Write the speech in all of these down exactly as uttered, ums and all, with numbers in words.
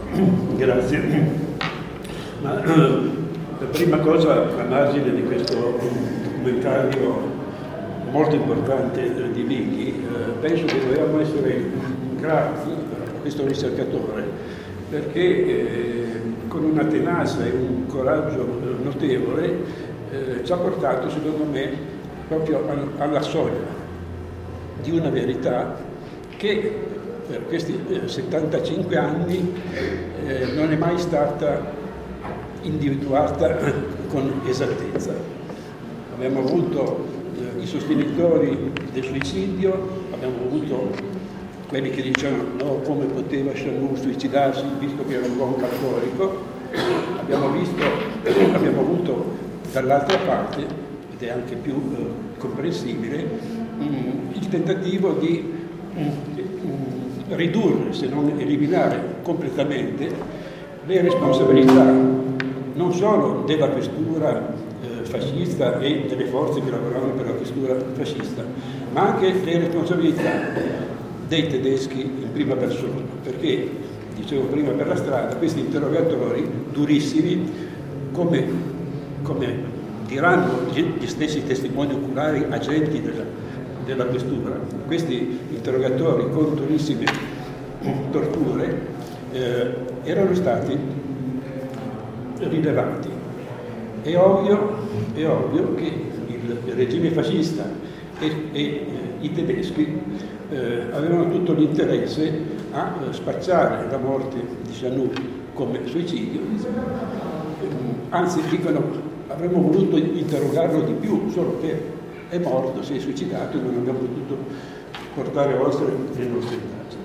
Grazie. Ma, la prima cosa, a margine di questo documentario molto importante di Vighi, eh, penso che dobbiamo essere grati a questo ricercatore, perché eh, con una tenacia e un coraggio notevole eh, ci ha portato, secondo me, proprio alla soglia di una verità che per questi eh, settantacinque anni eh, non è mai stata individuata con esattezza. Abbiamo avuto eh, i sostenitori del suicidio, abbiamo avuto quelli che dicevano no, come poteva Chanou suicidarsi visto che era un buon cattolico, abbiamo visto, abbiamo avuto dall'altra parte, ed è anche più eh, comprensibile, mh, il tentativo di mh, ridurre, se non eliminare completamente, le responsabilità non solo della questura eh, fascista e delle forze che lavoravano per la questura fascista, ma anche le responsabilità dei tedeschi in prima persona, perché, dicevo prima per la strada, questi interrogatori durissimi, come, come diranno gli stessi testimoni oculari, agenti della, della questura, questi interrogatori con durissime torture eh, erano stati rilevati. È ovvio, è ovvio che il regime fascista e, e eh, i tedeschi eh, avevano tutto l'interesse a eh, spacciare la morte di Chanou come suicidio, anzi dicono avremmo voluto interrogarlo di più, solo che è morto, si è suicidato e non abbiamo potuto portare oltre le nostre indagini.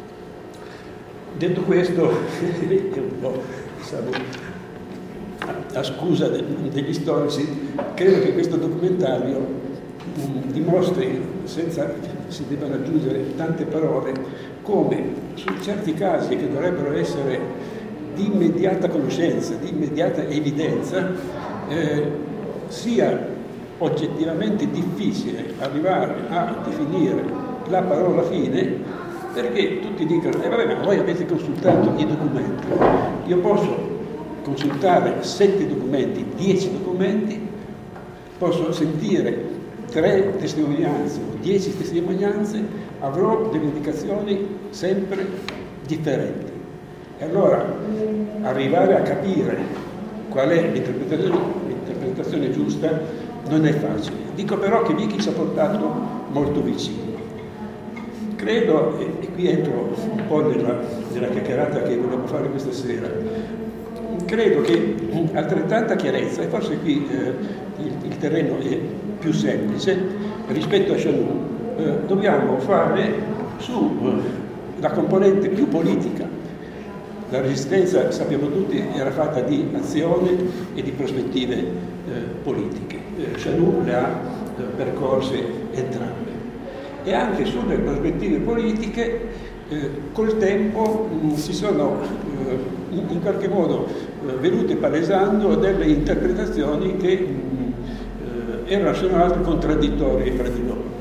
Detto questo, è un po', diciamo, a scusa de, degli storici, credo che questo documentario mh, dimostri, senza si debbano aggiungere tante parole, come su certi casi che dovrebbero essere di immediata conoscenza, di immediata evidenza, eh, sia oggettivamente difficile arrivare a definire la parola fine, perché tutti dicono, eh vabbè, ma voi avete consultato i documenti. Io posso consultare sette documenti, dieci documenti, posso sentire tre testimonianze o dieci testimonianze, avrò delle indicazioni sempre differenti. E allora arrivare a capire qual è l'interpretazione, l'interpretazione giusta non è facile. Dico però che Vighi ci ha portato molto vicino. Credo, e, e qui entro un po' nella, nella chiacchierata che vogliamo fare questa sera, credo che altrettanta chiarezza, e forse qui eh, il, il terreno è più semplice, rispetto a Chanou, eh, dobbiamo fare sulla eh, componente più politica. La resistenza, sappiamo tutti, era fatta di azione e di prospettive eh, politiche. Eh, Chanou le ha eh, percorse entrambe. E anche sulle prospettive politiche, eh, col tempo mh, si sono eh, in, in qualche modo eh, venute palesando delle interpretazioni che mh, eh, erano se non altro contraddittorie fra di loro.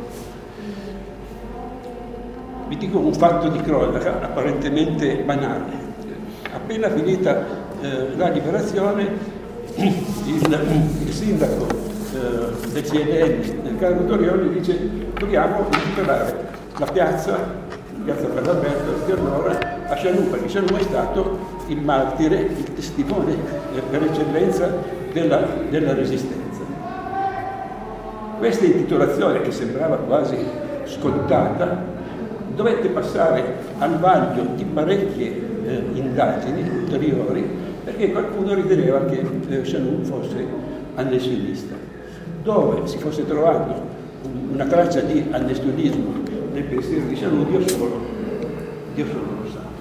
Vi dico un fatto di cronaca apparentemente banale. Appena finita eh, la liberazione, il, il sindaco eh, del C N N, del Carlo Torioli, dice dobbiamo recuperare la piazza, piazza per l'Alberto di allora, a Chanou, perché Chanou è stato il martire, il testimone eh, per eccellenza della, della resistenza. Questa intitolazione, che sembrava quasi scontata, dovette passare al vaglio di parecchie eh, indagini ulteriori, perché qualcuno riteneva che eh, Chanou fosse annessionista. Dove si fosse trovato una traccia di annessionismo nel pensiero di Chanou, Dio solo, Dio solo lo sa.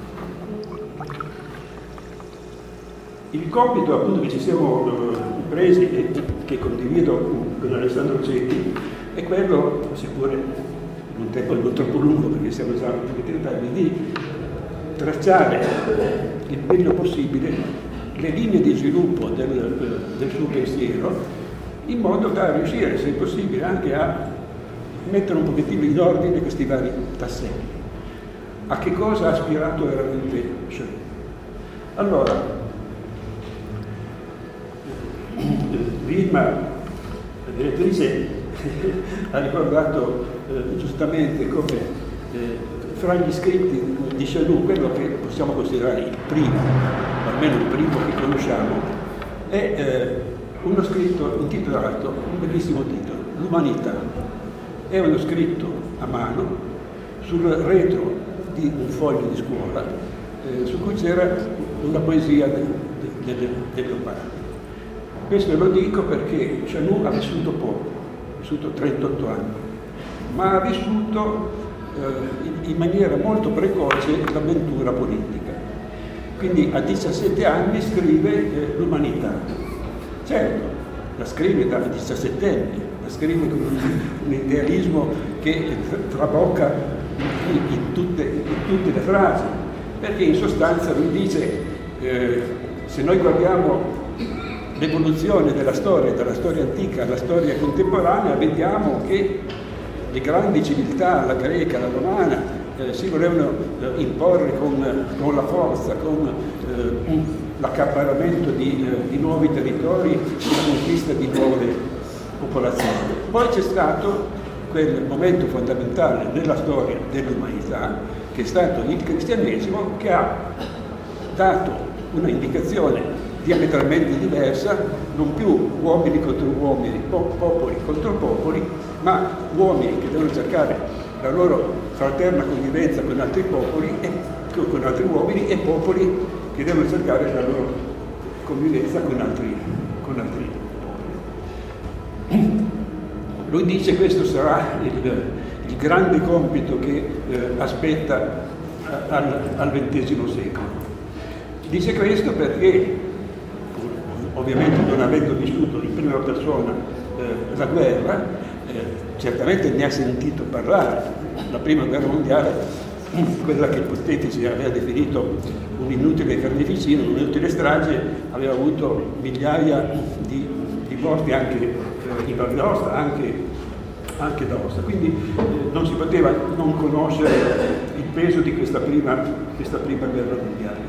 Il compito appunto che ci siamo eh, presi e che condivido con Alessandro Cecchi è quello, seppure in un tempo non troppo lungo perché siamo già un pochettino tardi, di tracciare il meglio possibile le linee di sviluppo del, del suo pensiero, in modo da riuscire, se possibile, anche a mettere un pochettino in ordine questi vari tasselli. A che cosa ha aspirato veramente Chanou? Allora, prima la direttrice ha ricordato eh, giustamente come eh, fra gli scritti di Chanou, quello che possiamo considerare il primo, almeno il primo che conosciamo, è eh, uno scritto intitolato, un bellissimo titolo, L'umanità. È uno scritto a mano sul retro di un foglio di scuola eh, su cui c'era una poesia de, de, de, de Leopardi. Questo lo dico perché Chanou ha vissuto poco, ha vissuto trentotto anni, ma ha vissuto eh, in maniera molto precoce l'avventura politica. Quindi a diciassette anni scrive eh, L'umanità. Certo, la scrive da diciassettenne, la scrive con un, un idealismo che trabocca in, in, tutte, in tutte le frasi, perché in sostanza lui dice eh, se noi guardiamo l'evoluzione della storia, dalla storia antica alla storia contemporanea, vediamo che le grandi civiltà, la greca, la romana, eh, si volevano eh, imporre con, con la forza, con eh, un, l'accaparramento di, eh, di nuovi territori, la conquista di nuove popolazioni. Poi c'è stato quel momento fondamentale nella storia dell'umanità, che è stato il cristianesimo, che ha dato una indicazione diametralmente diversa, non più uomini contro uomini, po- popoli contro popoli, ma uomini che devono cercare la loro fraterna convivenza con altri popoli e con altri uomini, e popoli che devono cercare la loro convivenza con altri, con altri popoli. Lui dice che questo sarà il, il grande compito che eh, aspetta al, al ventesimo secolo. Dice questo perché, ovviamente non avendo vissuto in prima persona eh, la guerra, eh, certamente ne ha sentito parlare. La prima guerra mondiale, quella che Ipotetici aveva definito un'inutile carneficina, un'inutile strage, aveva avuto migliaia di, di morti anche eh, in Val d'Aosta, anche, anche d'Aosta. Quindi eh, non si poteva non conoscere il peso di questa prima, questa prima guerra mondiale.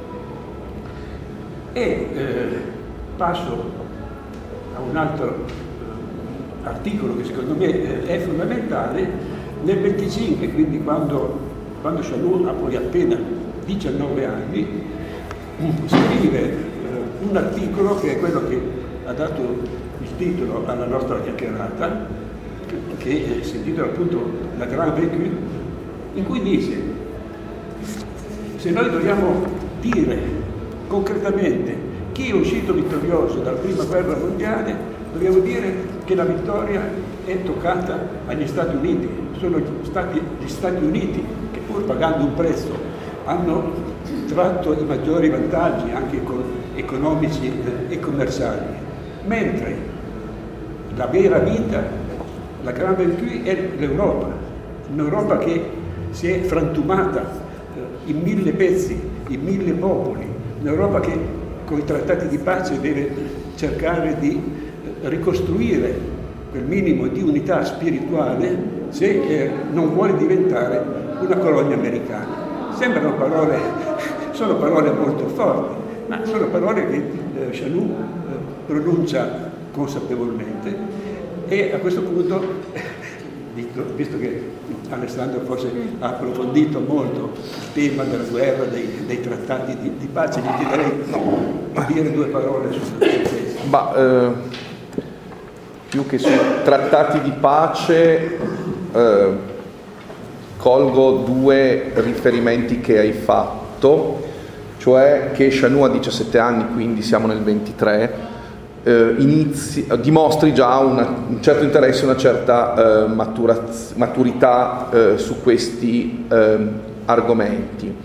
E eh, passo a un altro eh, articolo che secondo me eh, è fondamentale. Nel venticinque, quindi quando, quando Chanou ha poi appena diciannove anni, scrive eh, un articolo che è quello che ha dato il titolo alla nostra chiacchierata, che, che si intitola appunto La Grand Vécu, in cui dice: se noi dobbiamo dire concretamente chi è uscito vittorioso dalla prima guerra mondiale, dobbiamo dire che la vittoria è toccata agli Stati Uniti. Sono stati gli Stati Uniti che, pur pagando un prezzo, hanno tratto i maggiori vantaggi anche economici e commerciali, mentre la vera vita, la Grand Vécu, è l'Europa, un'Europa che si è frantumata in mille pezzi, in mille popoli, un'Europa che con i trattati di pace deve cercare di ricostruire quel minimo di unità spirituale se eh, non vuole diventare una colonia americana. Sembrano parole, sono parole molto forti, ma sono parole che eh, Chanou eh, pronuncia consapevolmente, e a questo punto, visto, visto che Alessandro forse ha approfondito molto il tema della guerra, dei, dei trattati di, di pace, gli chiederei di dire due parole su questo. Ma, eh, più che sui trattati di pace, eh, colgo due riferimenti che hai fatto, cioè che Chanou a diciassette anni, quindi siamo nel ventitré, eh, inizi, dimostri già una, un certo interesse, una certa eh, maturaz- maturità eh, su questi eh, argomenti.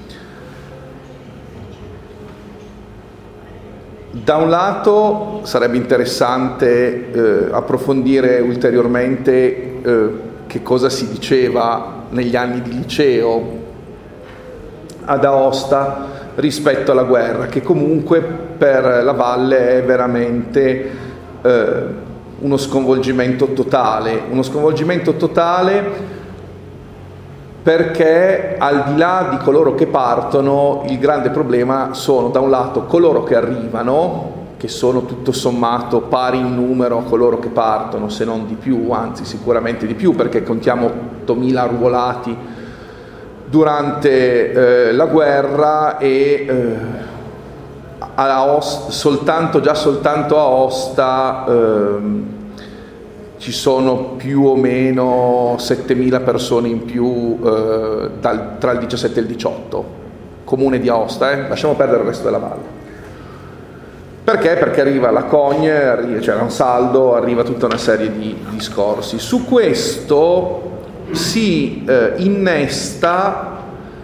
Da un lato sarebbe interessante eh, approfondire ulteriormente eh, che cosa si diceva negli anni di liceo ad Aosta rispetto alla guerra, che comunque per la Valle è veramente eh, uno sconvolgimento totale, uno sconvolgimento totale perché al di là di coloro che partono, il grande problema sono da un lato coloro che arrivano, che sono tutto sommato pari in numero a coloro che partono, se non di più, anzi sicuramente di più, perché contiamo ottomila arruolati durante eh, la guerra e eh, a Aosta, soltanto, già soltanto a Aosta eh, ci sono più o meno settemila persone in più eh, dal, tra il diciassette e il diciotto, comune di Aosta, eh? Lasciamo perdere il resto della valle. Perché? Perché arriva la Cogne, arriva, c'era un saldo, arriva tutta una serie di discorsi. Su questo si eh, innesta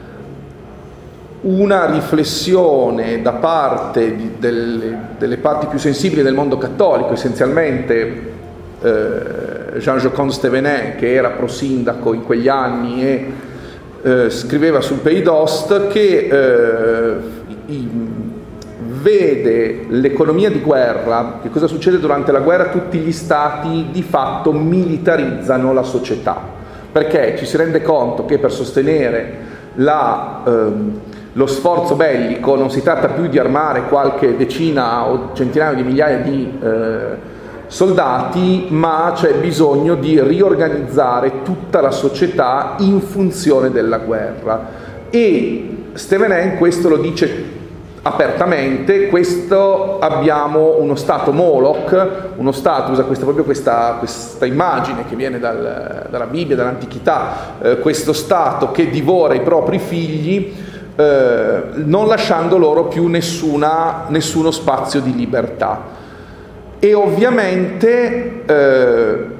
una riflessione da parte di, delle, delle parti più sensibili del mondo cattolico, essenzialmente eh, Jean-Joconde Stévenin, che era prosindaco in quegli anni e eh, scriveva sul Pays d'Ost, che eh, i, vede l'economia di guerra. Che cosa succede durante la guerra? Tutti gli stati di fatto militarizzano la società, perché ci si rende conto che per sostenere la, ehm, lo sforzo bellico non si tratta più di armare qualche decina o centinaio di migliaia di eh, soldati, ma c'è bisogno di riorganizzare tutta la società in funzione della guerra. E Stévenin questo lo dice apertamente. Questo, abbiamo uno stato Moloch, uno stato, usa questa, proprio questa, questa immagine che viene dal, dalla Bibbia, dall'antichità, eh, questo stato che divora i propri figli, eh, non lasciando loro più nessuna, nessuno spazio di libertà. E ovviamente eh,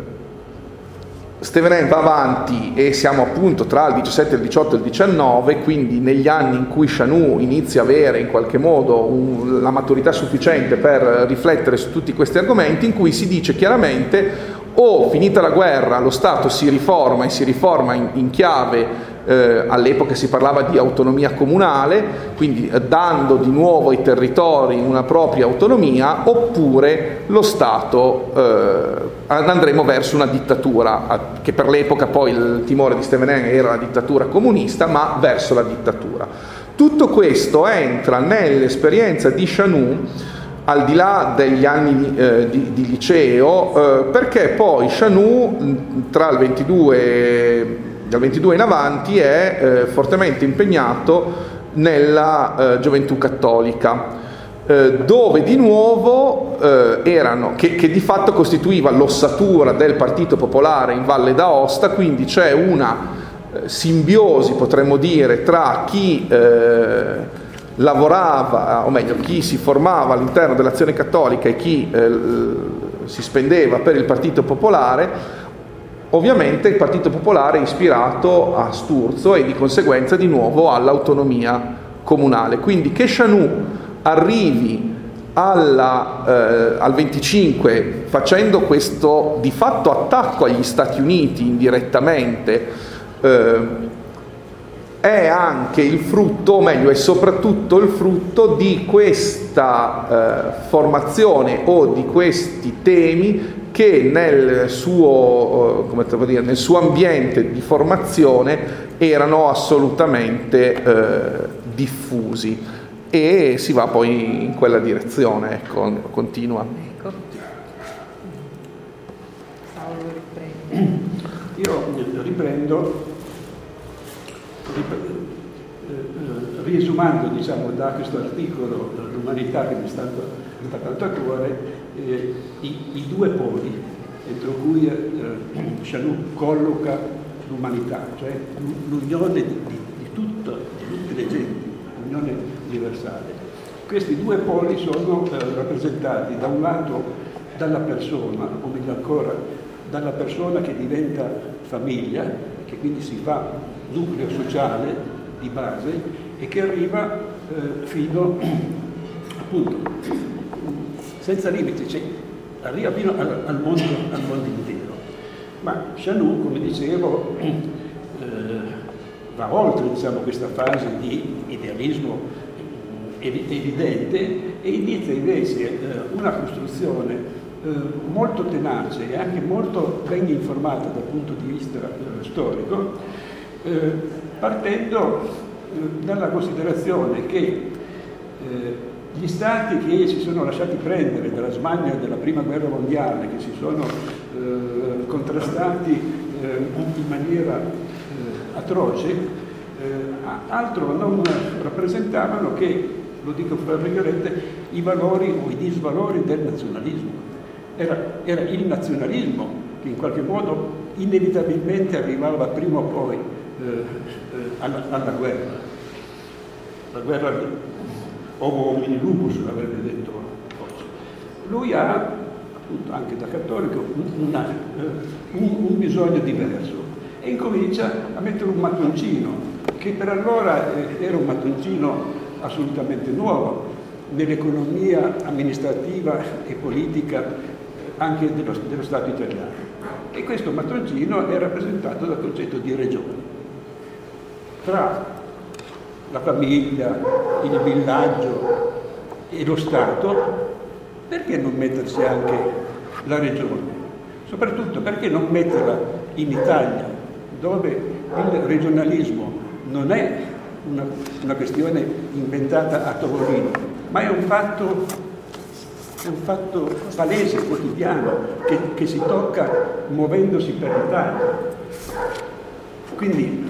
Stévenin va avanti, e siamo appunto tra il diciassette, il diciotto e il diciannove, quindi negli anni in cui Chanou inizia a avere in qualche modo un, la maturità sufficiente per riflettere su tutti questi argomenti, in cui si dice chiaramente: o finita la guerra lo Stato si riforma, e si riforma in, in chiave, eh, all'epoca si parlava di autonomia comunale, quindi eh, dando di nuovo ai territori una propria autonomia, oppure lo Stato eh, andremo verso una dittatura, che per l'epoca poi il timore di Stévenin era la dittatura comunista, ma verso la dittatura. Tutto questo entra nell'esperienza di Chanou, al di là degli anni eh, di, di liceo, eh, perché poi Chanou tra il ventidue, dal ventidue in avanti è eh, fortemente impegnato nella eh, gioventù cattolica, eh, dove di nuovo eh, erano, che, che di fatto costituiva l'ossatura del Partito Popolare in Valle d'Aosta, quindi c'è una eh, simbiosi, potremmo dire, tra chi eh, lavorava, o meglio chi si formava all'interno dell'Azione Cattolica e chi eh, si spendeva per il Partito Popolare. Ovviamente il Partito Popolare è ispirato a Sturzo e di conseguenza di nuovo all'autonomia comunale. Quindi che Chanou arrivi alla, eh, al venticinque facendo questo di fatto attacco agli Stati Uniti indirettamente, eh, è anche il frutto, o meglio è soprattutto il frutto di questa eh, formazione o di questi temi che nel suo, come devo dire, nel suo ambiente di formazione erano assolutamente eh, diffusi, e si va poi in quella direzione, ecco, continua. Ecco. Paolo riprende. Io riprendo riesumando, diciamo, da questo articolo l'umanità che mi è stato tanto a cuore, eh, i, i due poli entro cui eh, Chanou colloca l'umanità, cioè l'unione di, di, di, tutto, di tutte le genti, l'unione universale. Questi due poli sono eh, rappresentati da un lato dalla persona, o meglio ancora dalla persona che diventa famiglia, che quindi si fa nucleo sociale di base e che arriva eh, fino, appunto, senza limiti, cioè, arriva fino al, al, mondo, al mondo intero. Ma Chanou, come dicevo, eh, va oltre, diciamo, questa fase di idealismo evidente e inizia invece eh, una costruzione eh, molto tenace e anche molto ben informata dal punto di vista eh, storico, eh, partendo eh, dalla considerazione che eh, gli stati che si sono lasciati prendere dalla smania della prima guerra mondiale, che si sono eh, contrastati eh, in maniera eh, atroce, eh, altro non rappresentavano che, lo dico fra virgolette, i valori o i disvalori del nazionalismo. Era, era il nazionalismo che in qualche modo inevitabilmente arrivava prima o poi eh, eh, alla, alla guerra. La guerra Homo homini lupus, l'avrebbe detto forse. Lui ha, appunto, anche da cattolico, una, un, un bisogno diverso e incomincia a mettere un mattoncino, che per allora eh, era un mattoncino assolutamente nuovo nell'economia amministrativa e politica eh, anche dello, dello Stato italiano. E questo mattoncino è rappresentato dal concetto di regione. Tra la famiglia, il villaggio e lo Stato, perché non mettersi anche la regione? Soprattutto perché non metterla in Italia, dove il regionalismo non è una, una questione inventata a tavolino, ma è un fatto, è un fatto palese, quotidiano, che, che si tocca muovendosi per l'Italia. Quindi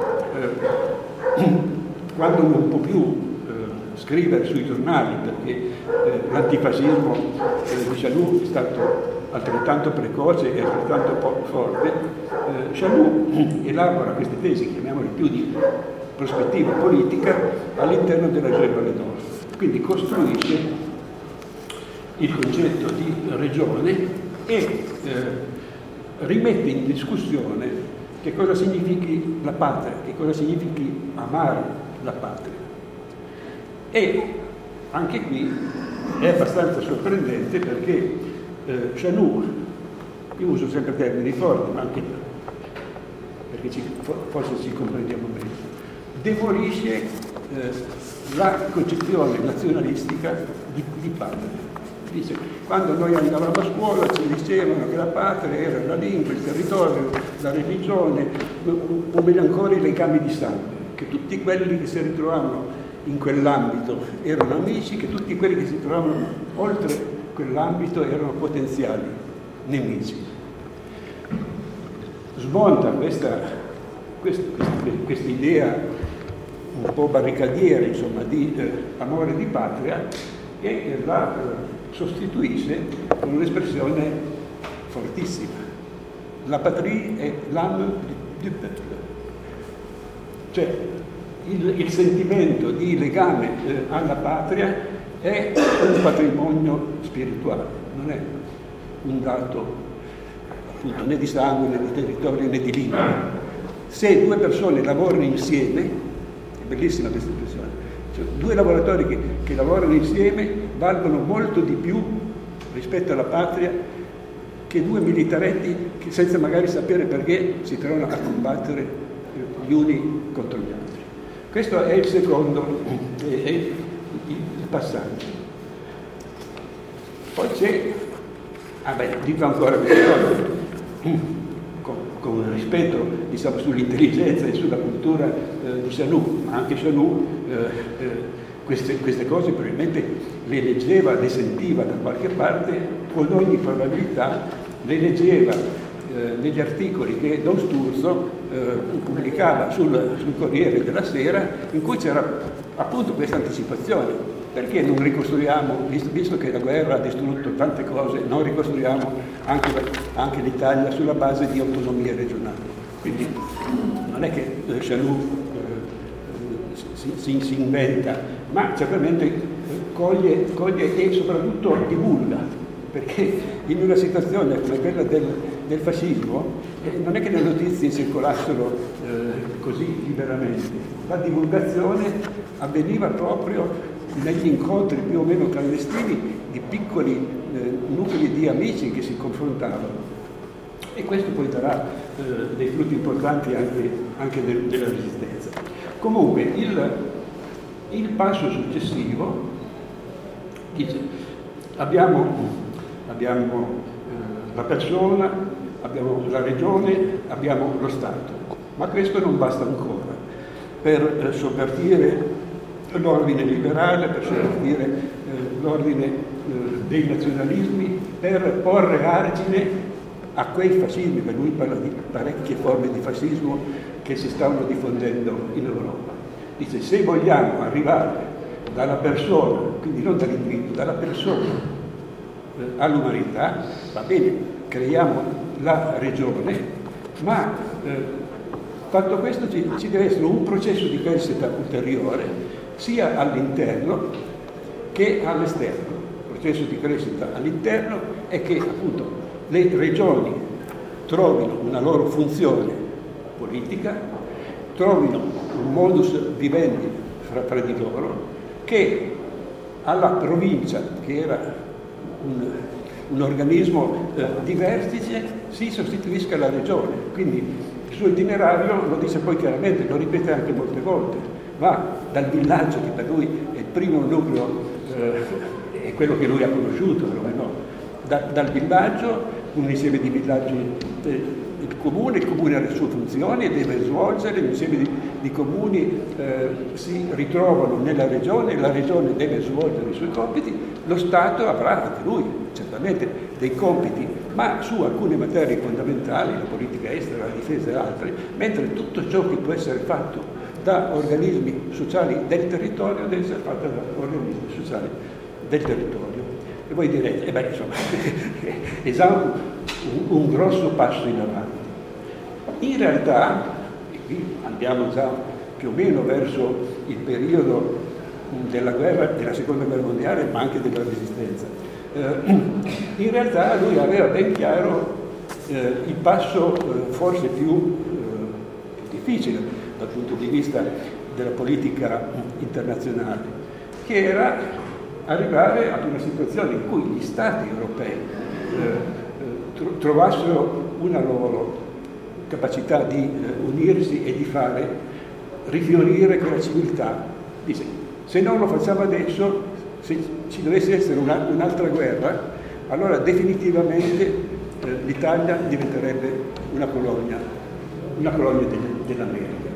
eh, quando uno non può più eh, scrivere sui giornali, perché eh, l'antifascismo eh, di Chaloux è stato altrettanto precoce e altrettanto po- forte, eh, Chaloux elabora queste tesi, chiamiamole più di prospettiva politica, all'interno della Gève d'Or. Quindi costruisce il concetto di regione e eh, rimette in discussione che cosa significhi la patria, che cosa significhi amare la patria. E anche qui è abbastanza sorprendente perché eh, Chaloux, io uso sempre termini forti, ma anche perché ci, forse ci comprendiamo bene, demolisce eh, la concezione nazionalistica di, di patria. Dice, quando noi andavamo a scuola ci dicevano che la patria era la lingua, il territorio, la religione, o meglio ancora i legami di sangue, che tutti quelli che si ritrovavano in quell'ambito erano amici, che tutti quelli che si trovavano oltre quell'ambito erano potenziali nemici. Smonta questa, questa, questa idea un po' barricadiera, insomma, di eh, amore di patria e la eh, sostituisce con un'espressione fortissima. La patrie è l'âme du peuple. Cioè il, il sentimento di legame eh, alla patria è un patrimonio spirituale, non è un dato appunto né di sangue, né di territorio, né di lingua. Se due persone lavorano insieme, è bellissima questa espressione, cioè, due lavoratori che, che lavorano insieme valgono molto di più rispetto alla patria che due militaretti che senza magari sapere perché si trovano a combattere gli uni contro gli altri. Questo è il secondo, è, è il passaggio. Poi c'è, ah beh, dico ancora questa cosa, con, con rispetto diciamo, sull'intelligenza e sulla cultura eh, di Chaloux, ma anche Chaloux eh, eh, queste, queste cose probabilmente le leggeva, le sentiva da qualche parte, con ogni probabilità le leggeva eh, negli articoli che Don Sturzo eh, pubblicava sul, sul Corriere della Sera, in cui c'era appunto questa anticipazione. Perché non ricostruiamo, visto, visto che la guerra ha distrutto tante cose, non ricostruiamo anche, anche l'Italia sulla base di autonomie regionali? Quindi non è che eh, Chaloux eh, si, si, si inventa, ma certamente coglie, coglie e soprattutto divulga, perché in una situazione come quella del, del fascismo eh, non è che le notizie circolassero eh, così liberamente, la divulgazione avveniva proprio negli incontri più o meno clandestini di piccoli eh, nuclei di amici che si confrontavano, e questo poi darà eh, dei frutti importanti anche, anche del, della resistenza. Comunque il, il passo successivo dice abbiamo, abbiamo eh, la persona, abbiamo la regione, abbiamo lo Stato. Ma questo non basta ancora per eh, sovvertire l'ordine liberale, per sovvertire eh, l'ordine eh, dei nazionalismi, per porre argine a quei fascismi, per lui parla di parecchie forme di fascismo che si stanno diffondendo in Europa. Dice, se vogliamo arrivare dalla persona, quindi non dall'individuo, dalla persona eh, all'umanità, va bene, creiamo la regione, ma eh, fatto questo ci, ci deve essere un processo di crescita ulteriore, sia all'interno che all'esterno. Il processo di crescita all'interno è che appunto le regioni trovino una loro funzione politica, trovino un modus vivendi fra, fra di loro, che alla provincia, che era un, un organismo eh, di vertice, si sostituisca alla regione. Quindi il suo itinerario lo dice poi chiaramente, lo ripete anche molte volte, va dal villaggio, che per lui è il primo nucleo, eh, è quello che lui ha conosciuto, no? Da, dal villaggio, un insieme di villaggi, eh, il comune, il comune ha le sue funzioni e deve svolgere, un insieme di, di comuni eh, si ritrovano nella regione, la regione deve svolgere i suoi compiti, lo Stato avrà anche lui certamente dei compiti, ma su alcune materie fondamentali, la politica estera, la difesa e altre, mentre tutto ciò che può essere fatto da organismi sociali del territorio deve essere fatto da organismi sociali del territorio. E voi direte, eh beh, insomma, è già un, un grosso passo in avanti. In realtà, e qui andiamo già più o meno verso il periodo della guerra, della seconda guerra mondiale, ma anche della resistenza, eh, in realtà lui aveva ben chiaro eh, il passo eh, forse più, eh, più difficile dal punto di vista della politica internazionale, che era arrivare ad una situazione in cui gli Stati europei eh, tro- trovassero una loro capacità di eh, unirsi e di fare rifiorire quella civiltà. Dice, se non lo facciamo adesso, se ci dovesse essere una, un'altra guerra, allora definitivamente eh, l'Italia diventerebbe una colonia, una colonia de- dell'America.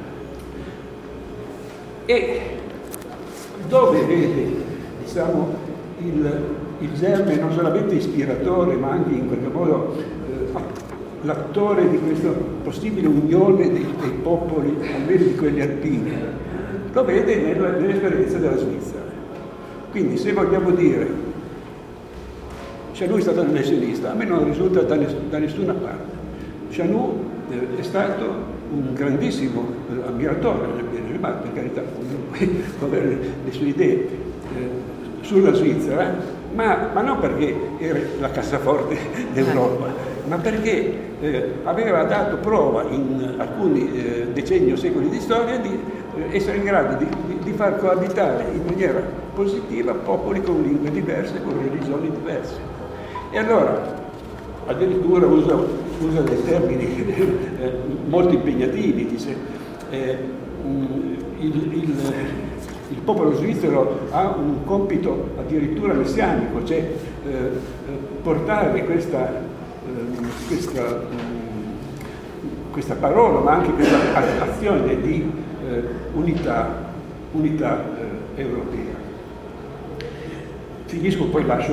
E dove vede, diciamo, il, il germe non solamente ispiratore, ma anche in qualche modo eh, l'attore di questa possibile unione dei, dei popoli, almeno di quelli alpini, lo vede nella, nell'esperienza della Svizzera. Quindi se vogliamo dire, cioè lui è stato annessionista, a me non risulta da, ness- da nessuna parte. Chanou eh, è stato un grandissimo eh, ammiratore del Benjamin, per carità, può avere le sue idee eh, sulla Svizzera, ma, ma non perché era la cassaforte d'Europa, ma perché eh, aveva dato prova in alcuni eh, decenni o secoli di storia di eh, essere in grado di, di, di far coabitare in maniera positiva popoli con lingue diverse, con religioni diverse. E allora addirittura usa, usa dei termini eh, molto impegnativi, dice eh, il, il Il popolo svizzero ha un compito addirittura messianico, cioè eh, portare questa, eh, questa, mh, questa parola, ma anche questa azione di eh, unità, unità eh, europea. Finisco, poi lascio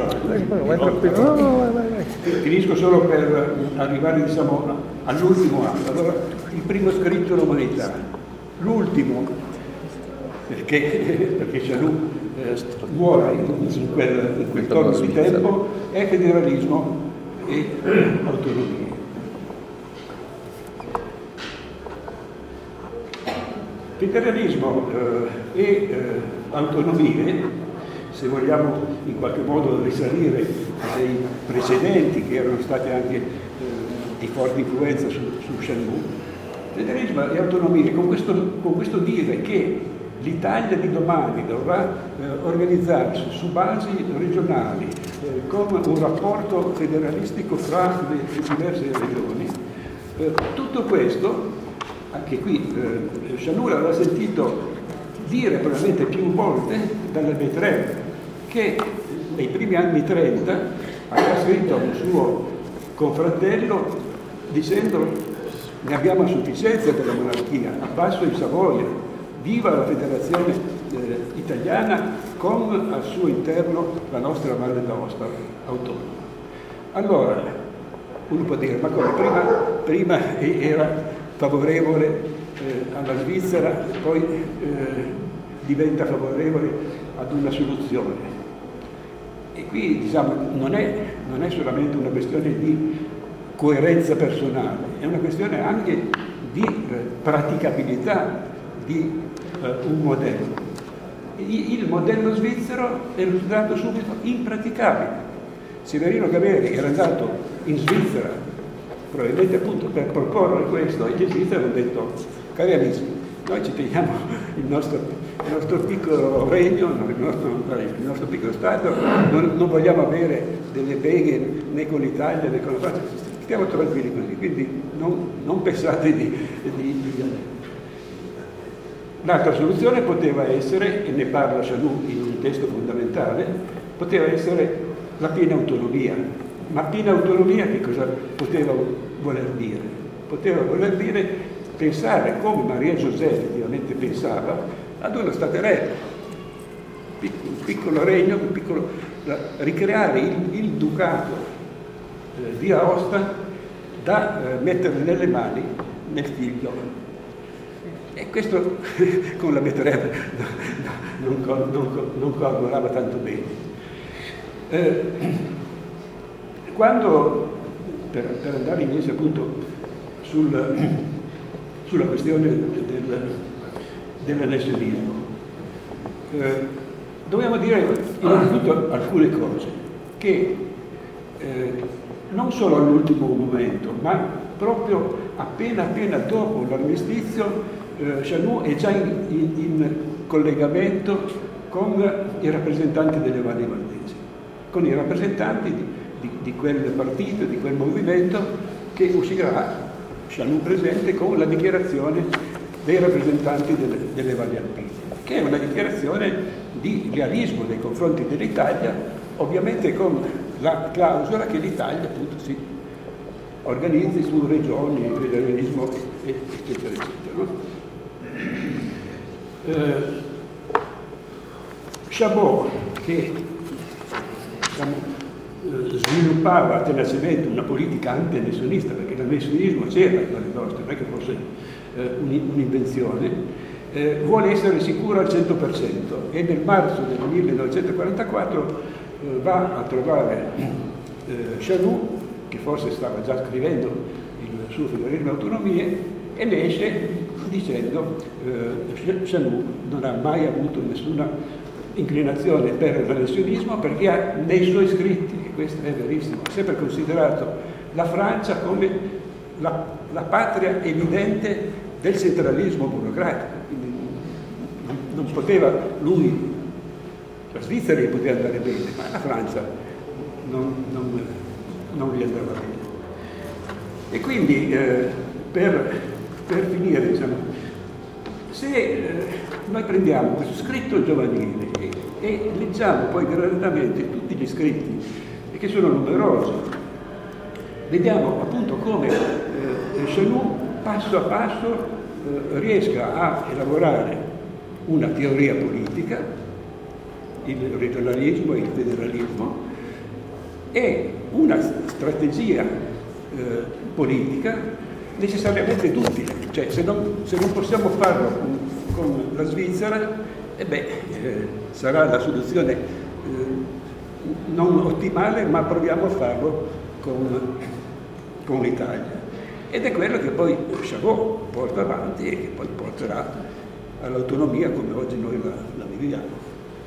finisco solo per arrivare, diciamo, all'ultimo anno. Allora, il primo scritto l'umanità, l'ultimo perché, perché Chanou eh, muore in quel, in quel torno di tempo, è federalismo e autonomia. Federalismo eh, e eh, autonomie, se vogliamo in qualche modo risalire a dei precedenti che erano stati anche eh, di forte influenza su, su Chanou, federalismo e autonomie, con questo, con questo dire che l'Italia di domani dovrà eh, organizzarsi su basi regionali, eh, con un rapporto federalistico fra le, le diverse regioni. Eh, tutto questo, anche qui, eh, Chanou l'aveva sentito dire probabilmente più volte dall'Albetrer, che nei primi anni trenta aveva scritto a un suo confratello dicendo ne abbiamo a sufficienza della monarchia, abbasso in Savoia, viva la federazione eh, italiana con al suo interno la nostra Valle d'Aosta autonoma. Allora, uno può dire, ma come, prima, prima era favorevole eh, alla Svizzera, poi eh, diventa favorevole ad una soluzione. E qui diciamo, non è, non è solamente una questione di coerenza personale, è una questione anche di eh, praticabilità di eh, un modello. Il, il modello svizzero è risultato subito impraticabile. Severino Gaveri era andato in Svizzera probabilmente appunto per proporre questo, e gli svizzeri hanno detto, cari amici, noi ci teniamo il nostro, il nostro piccolo regno, il nostro, il nostro piccolo Stato, non, non vogliamo avere delle beghe né con l'Italia né con la Francia, stiamo tranquilli così, quindi non, non pensate di... di, di... L'altra soluzione poteva essere, e ne parla Chanou in un testo fondamentale, poteva essere la piena autonomia. Ma piena autonomia che cosa poteva voler dire? Poteva voler dire pensare, come Maria José effettivamente pensava, ad uno staterello, un piccolo regno, un piccolo, ricreare il, il ducato eh, di Aosta da eh, mettere nelle mani del figlio. E questo con la Betreve non, non, non, non coagulava tanto bene. Eh, Quando, per, per andare invece appunto sul, sulla questione del, dell'annessionismo, eh, dobbiamo dire innanzitutto alcune cose, che eh, non solo all'ultimo momento, ma proprio appena appena dopo l'armistizio, eh, Chanou è già in, in, in collegamento con i rappresentanti delle Valli Valdesi, con i rappresentanti di Di, di quel partito, di quel movimento che uscirà, Chanou presente, con la dichiarazione dei rappresentanti delle, delle Valli Alpine, che è una dichiarazione di realismo nei confronti dell'Italia, ovviamente con la clausola che l'Italia appunto si organizzi su regioni, federalismo, eccetera, eccetera. No? Eh, Chabot, che diciamo, sviluppava tenacemente una politica anti-annessionista, perché l'annessionismo c'era in Valle d'Aosta, non è che fosse eh, un'invenzione, eh, vuole essere sicuro al cento per cento e nel marzo del millenovecentoquarantaquattro eh, va a trovare eh, Chanou, che forse stava già scrivendo il suo federalismo e autonomie, e ne esce dicendo eh, Chanou non ha mai avuto nessuna inclinazione per l'annessionismo, perché ha nei suoi scritti, e questo è verissimo, ha sempre considerato la Francia come la, la patria evidente del centralismo burocratico. Quindi non, non poteva lui, la Svizzera gli poteva andare bene, ma la Francia non, non, non gli andava bene. E quindi eh, per, per finire, diciamo, se eh, noi prendiamo questo scritto giovanile e, e leggiamo poi gradatamente tutti gli scritti, e che sono numerosi, vediamo appunto come eh, Chanou passo a passo eh, riesca a elaborare una teoria politica, il regionalismo e il federalismo, e una strategia eh, politica necessariamente duttile, cioè se non, se non possiamo farlo con, con la Svizzera, eh beh, eh, sarà la soluzione eh, non ottimale, ma proviamo a farlo con, con l'Italia. Ed è quello che poi Chabot porta avanti e che poi porterà all'autonomia come oggi noi la, la viviamo.